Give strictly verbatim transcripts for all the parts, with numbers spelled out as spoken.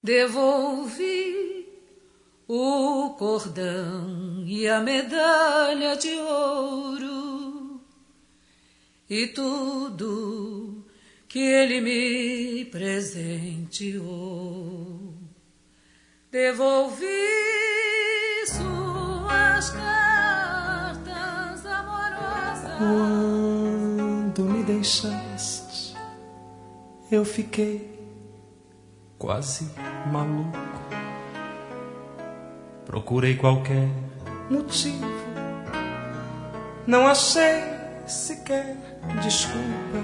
Devolvi o cordão e a medalha de ouro e tudo que ele me presenteou. Devolvi suas cartas amorosas. Quando me deixaste, eu fiquei quase maluco. Procurei qualquer motivo, não achei sequer desculpa.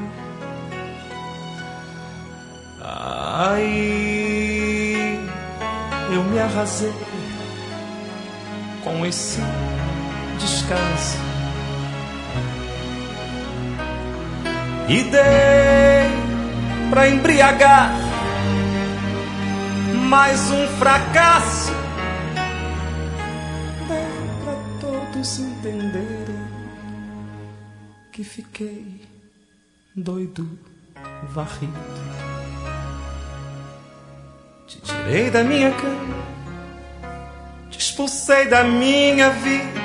Aí eu me arrasei com esse descaso e dei pra embriagar mais um fracasso. Dei pra todos entenderem que fiquei doido, varrido. Te tirei da minha cama, te expulsei da minha vida,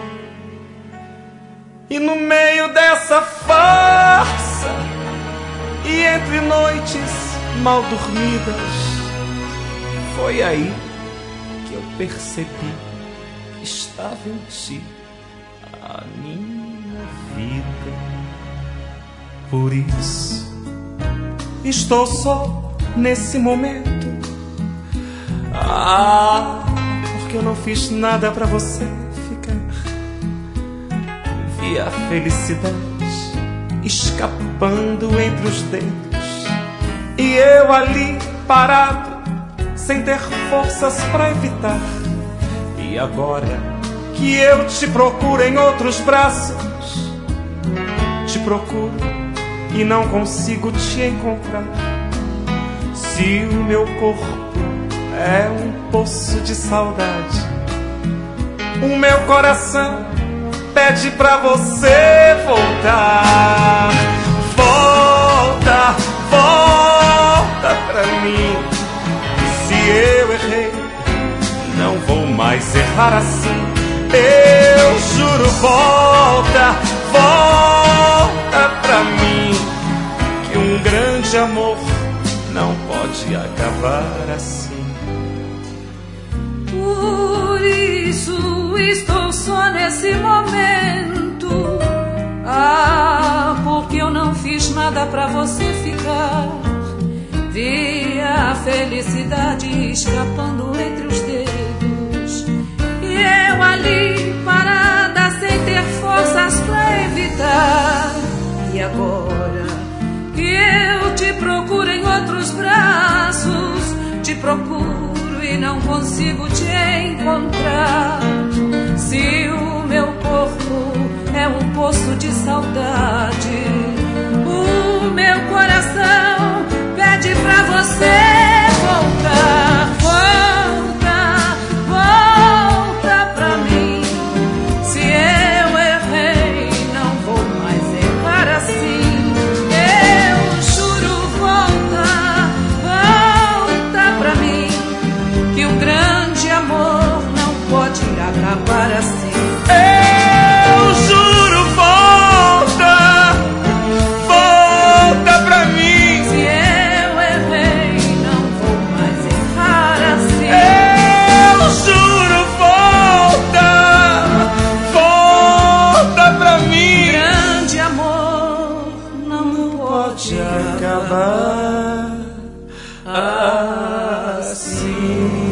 e no meio dessa farsa e entre noites mal dormidas, foi aí que eu percebi que estava em ti a minha vida. Por isso estou só nesse momento. Ah, porque eu não fiz nada pra você ficar. Vi a felicidade escapando entre os dedos, e eu ali parado, sem ter forças pra evitar. E agora que eu te procuro em outros braços, te procuro e não consigo te encontrar. Se o meu corpo é um poço de saudade, o meu coração pede pra você voltar. Volta, volta pra mim. Se eu errei, não vou mais errar assim. Eu juro, volta, volta pra mim, que um grande amor não pode acabar assim. Por isso estou só nesse momento. Ah, porque eu não fiz nada pra você ficar. Vi a felicidade escapando entre os dedos, e eu ali parada sem ter forças pra evitar. E agora que eu te procuro em outros braços, te procuro e não consigo te encontrar. Se o meu corpo é um poço de saudade, o meu coração pede pra você voltar. Volta, volta pra mim. Se eu errei, não vou mais errar assim. Eu juro, volta, volta pra mim, que um grande amor não pode acabar assim. Eu juro, volta, volta pra mim. Se eu errei, não vou mais errar assim. Eu juro, volta, volta pra mim. Grande amor não pode Pode acabar assim.